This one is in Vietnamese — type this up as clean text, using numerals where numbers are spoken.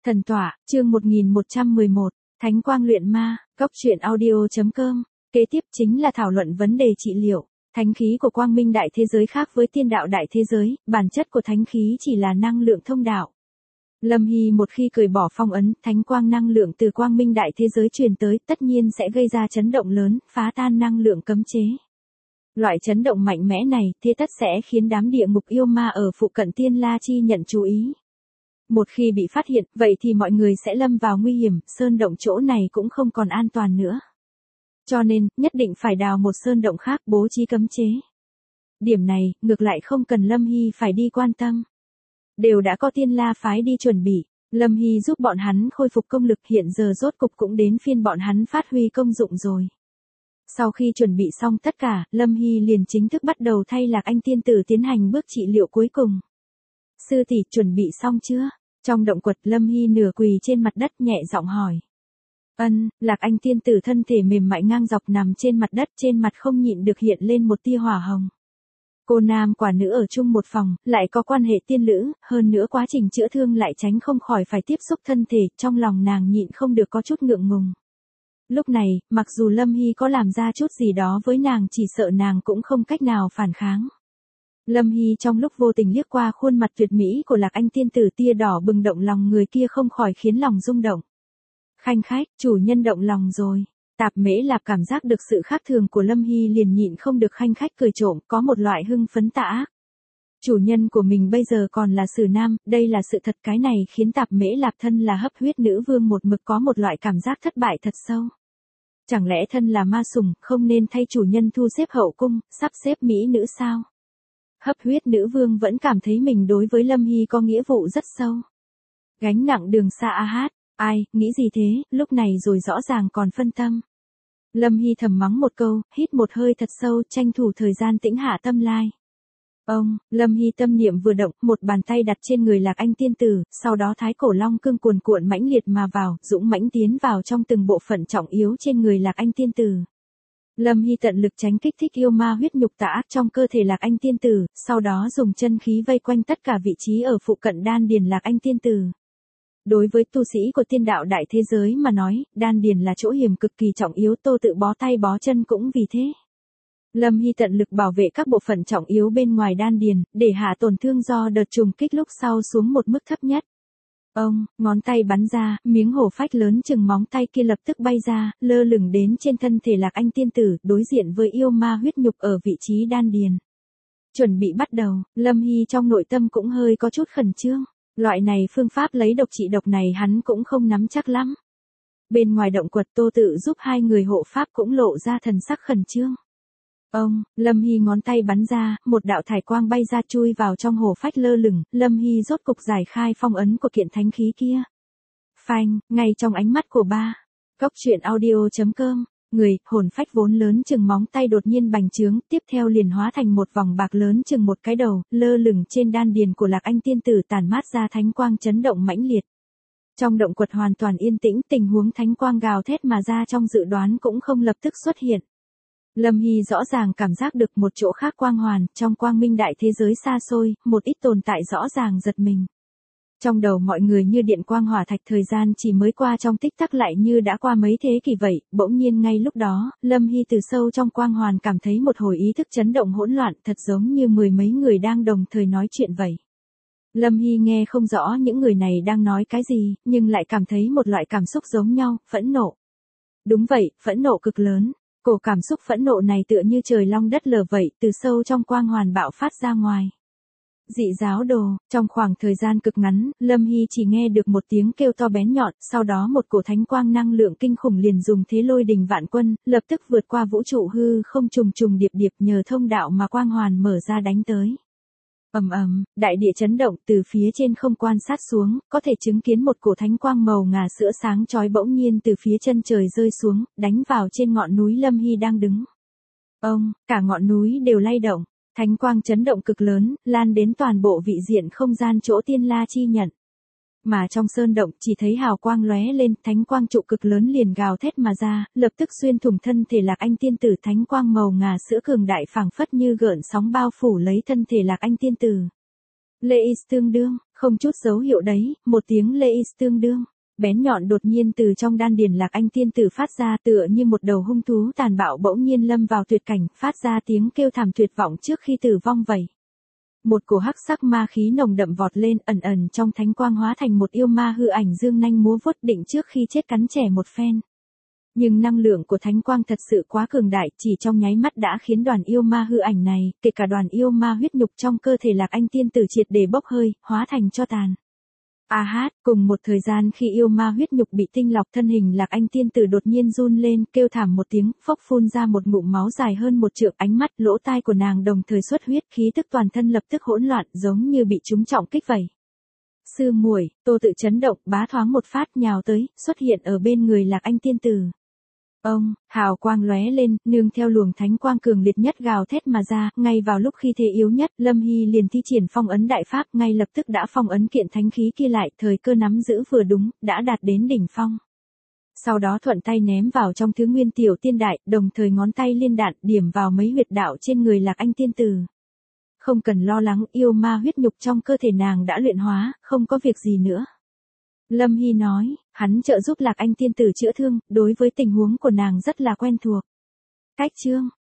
Thần tọa, chương 1111, Thánh quang luyện ma, góc truyện audio.com. Kế tiếp chính là thảo luận vấn đề trị liệu. Thánh khí của quang minh đại thế giới khác với tiên đạo đại thế giới, bản chất của thánh khí chỉ là năng lượng thông đạo. Lâm Hy một khi cởi bỏ phong ấn, thánh quang năng lượng từ quang minh đại thế giới truyền tới, tất nhiên sẽ gây ra chấn động lớn, phá tan năng lượng cấm chế. Loại chấn động mạnh mẽ này, thế tất sẽ khiến đám địa ngục yêu ma ở phụ cận Tiên La Chi nhận chú ý. Một khi bị phát hiện, vậy thì mọi người sẽ lâm vào nguy hiểm, sơn động chỗ này cũng không còn an toàn nữa. Cho nên, nhất định phải đào một sơn động khác bố trí cấm chế. Điểm này, ngược lại không cần Lâm Hy phải đi quan tâm. Đều đã có Tiên La phái đi chuẩn bị, Lâm Hy giúp bọn hắn khôi phục công lực, hiện giờ rốt cục cũng đến phiên bọn hắn phát huy công dụng rồi. Sau khi chuẩn bị xong tất cả, Lâm Hy liền chính thức bắt đầu thay Lạc Anh tiên tử tiến hành bước trị liệu cuối cùng. Sư tỷ chuẩn bị xong chưa? Trong động quật Lâm Hy nửa quỳ trên mặt đất nhẹ giọng hỏi. Lạc Anh tiên tử thân thể mềm mại ngang dọc nằm trên mặt đất, trên mặt không nhịn được hiện lên một tia hỏa hồng. Cô nam quả nữ ở chung một phòng, lại có quan hệ tiên lữ, hơn nữa quá trình chữa thương lại tránh không khỏi phải tiếp xúc thân thể, trong lòng nàng nhịn không được có chút ngượng ngùng. Lúc này, mặc dù Lâm Hy có làm ra chút gì đó với nàng, chỉ sợ nàng cũng không cách nào phản kháng. Lâm Hy trong lúc vô tình liếc qua khuôn mặt tuyệt mỹ của Lạc Anh tiên tử, tia đỏ bừng động lòng người kia không khỏi khiến lòng rung động. Khanh khách, chủ nhân động lòng rồi. Tạp Mễ Lạp cảm giác được sự khác thường của Lâm Hy liền nhịn không được khanh khách cười trộm, có một loại hưng phấn tà ác. Chủ nhân của mình bây giờ còn là sử nam, đây là sự thật, cái này khiến Tạp Mễ Lạp thân là hấp huyết nữ vương một mực có một loại cảm giác thất bại thật sâu. Chẳng lẽ thân là ma sủng, không nên thay chủ nhân thu xếp hậu cung, sắp xếp mỹ nữ sao? Hấp huyết nữ vương vẫn cảm thấy mình đối với Lâm Hy có nghĩa vụ rất sâu. Gánh nặng đường xa a hát, ai, nghĩ gì thế, lúc này rồi rõ ràng còn phân tâm. Lâm Hy thầm mắng một câu, hít một hơi thật sâu, tranh thủ thời gian tĩnh hạ tâm lai. Lâm Hy tâm niệm vừa động, một bàn tay đặt trên người Lạc Anh tiên tử, sau đó thái cổ long cương cuồn cuộn mãnh liệt mà vào, dũng mãnh tiến vào trong từng bộ phận trọng yếu trên người Lạc Anh tiên tử. Lâm Hy tận lực tránh kích thích yêu ma huyết nhục tà ác trong cơ thể Lạc Anh tiên tử, sau đó dùng chân khí vây quanh tất cả vị trí ở phụ cận đan điền Lạc Anh tiên tử. Đối với tu sĩ của tiên đạo đại thế giới mà nói, đan điền là chỗ hiểm cực kỳ trọng yếu, Tô Tự bó tay bó chân cũng vì thế. Lâm Hy tận lực bảo vệ các bộ phận trọng yếu bên ngoài đan điền, để hạ tổn thương do đợt trùng kích lúc sau xuống một mức thấp nhất. Ngón tay bắn ra, miếng hổ phách lớn chừng móng tay kia lập tức bay ra, lơ lửng đến trên thân thể Lạc Anh tiên tử, đối diện với yêu ma huyết nhục ở vị trí đan điền. Chuẩn bị bắt đầu, Lâm Hy trong nội tâm cũng hơi có chút khẩn trương. Loại này phương pháp lấy độc trị độc này hắn cũng không nắm chắc lắm. Bên ngoài động quật Tô Tự giúp hai người hộ pháp cũng lộ ra thần sắc khẩn trương. Lâm Hy ngón tay bắn ra, một đạo thải quang bay ra chui vào trong hổ phách lơ lửng, Lâm Hy rốt cục giải khai phong ấn của kiện thánh khí kia. Phanh, ngay trong ánh mắt của ba. Góc truyện audio.com, người, hồn phách vốn lớn chừng móng tay đột nhiên bành trướng, tiếp theo liền hóa thành một vòng bạc lớn chừng một cái đầu, lơ lửng trên đan điền của Lạc Anh tiên tử, tản mát ra thánh quang chấn động mãnh liệt. Trong động quật hoàn toàn yên tĩnh, tình huống thánh quang gào thét mà ra trong dự đoán cũng không lập tức xuất hiện. Lâm Hy rõ ràng cảm giác được một chỗ khác quang hoàn, trong quang minh đại thế giới xa xôi, một ít tồn tại rõ ràng giật mình. Trong đầu mọi người như điện quang hỏa thạch, thời gian chỉ mới qua trong tích tắc lại như đã qua mấy thế kỷ vậy, bỗng nhiên ngay lúc đó, Lâm Hy từ sâu trong quang hoàn cảm thấy một hồi ý thức chấn động hỗn loạn, thật giống như mười mấy người đang đồng thời nói chuyện vậy. Lâm Hy nghe không rõ những người này đang nói cái gì, nhưng lại cảm thấy một loại cảm xúc giống nhau, phẫn nộ. Đúng vậy, phẫn nộ cực lớn. Cổ cảm xúc phẫn nộ này tựa như trời long đất lở vậy, từ sâu trong quang hoàn bạo phát ra ngoài. Dị giáo đồ, trong khoảng thời gian cực ngắn, Lâm Hy chỉ nghe được một tiếng kêu to bén nhọn, sau đó một cổ thánh quang năng lượng kinh khủng liền dùng thế lôi đình vạn quân, lập tức vượt qua vũ trụ hư không trùng trùng điệp điệp, nhờ thông đạo mà quang hoàn mở ra đánh tới. Đại địa chấn động, từ phía trên không quan sát xuống, có thể chứng kiến một cổ thánh quang màu ngà sữa sáng chói bỗng nhiên từ phía chân trời rơi xuống, đánh vào trên ngọn núi Lâm Hy đang đứng. Cả ngọn núi đều lay động, thánh quang chấn động cực lớn, lan đến toàn bộ vị diện không gian chỗ Tiên La Chi nhận. Mà trong sơn động chỉ thấy hào quang lóe lên, thánh quang trụ cực lớn liền gào thét mà ra, lập tức xuyên thủng thân thể Lạc Anh tiên tử, thánh quang màu ngà sữa cường đại phảng phất như gợn sóng bao phủ lấy thân thể Lạc Anh tiên tử. Lệ tương đương, Không chút dấu hiệu đấy, một tiếng lê tương đương. Bén nhọn đột nhiên từ trong đan điền Lạc Anh tiên tử phát ra tựa như một đầu hung thú tàn bạo bỗng nhiên lâm vào tuyệt cảnh, phát ra tiếng kêu thảm tuyệt vọng trước khi tử vong vậy. Một cổ hắc sắc ma khí nồng đậm vọt lên ẩn ẩn trong thánh quang hóa thành một yêu ma hư ảnh dương nanh múa vuốt định trước khi chết cắn trẻ một phen. Nhưng năng lượng của thánh quang thật sự quá cường đại, chỉ trong nháy mắt đã khiến đoàn yêu ma hư ảnh này, kể cả đoàn yêu ma huyết nhục trong cơ thể Lạc Anh tiên tử triệt để bốc hơi, hóa thành tro tàn. Cùng một thời gian khi yêu ma huyết nhục bị tinh lọc thân hình Lạc Anh tiên tử đột nhiên run lên, kêu thảm một tiếng, phốc phun ra một ngụm máu dài hơn một trượng, ánh mắt, lỗ tai của nàng đồng thời xuất huyết, khí tức toàn thân lập tức hỗn loạn, giống như bị trúng trọng kích vậy. Sư muội, Tô Tự chấn động, bá thoáng một phát nhào tới, xuất hiện ở bên người Lạc Anh tiên tử. Ông, hào quang lóe lên, nương theo luồng thánh quang cường liệt nhất gào thét mà ra, ngay vào lúc khi thế yếu nhất, Lâm Hy liền thi triển phong ấn đại pháp, ngay lập tức đã phong ấn kiện thánh khí kia lại, thời cơ nắm giữ vừa đúng, đã đạt đến đỉnh phong. Sau đó thuận tay ném vào trong thứ nguyên tiểu tiên đại, đồng thời ngón tay liên đạn điểm vào mấy huyệt đạo trên người Lạc Anh tiên tử. Không cần lo lắng, yêu ma huyết nhục trong cơ thể nàng đã luyện hóa, không có việc gì nữa. Lâm Hy nói, hắn trợ giúp Lạc Anh tiên tử chữa thương, đối với tình huống của nàng rất là quen thuộc. Cách chương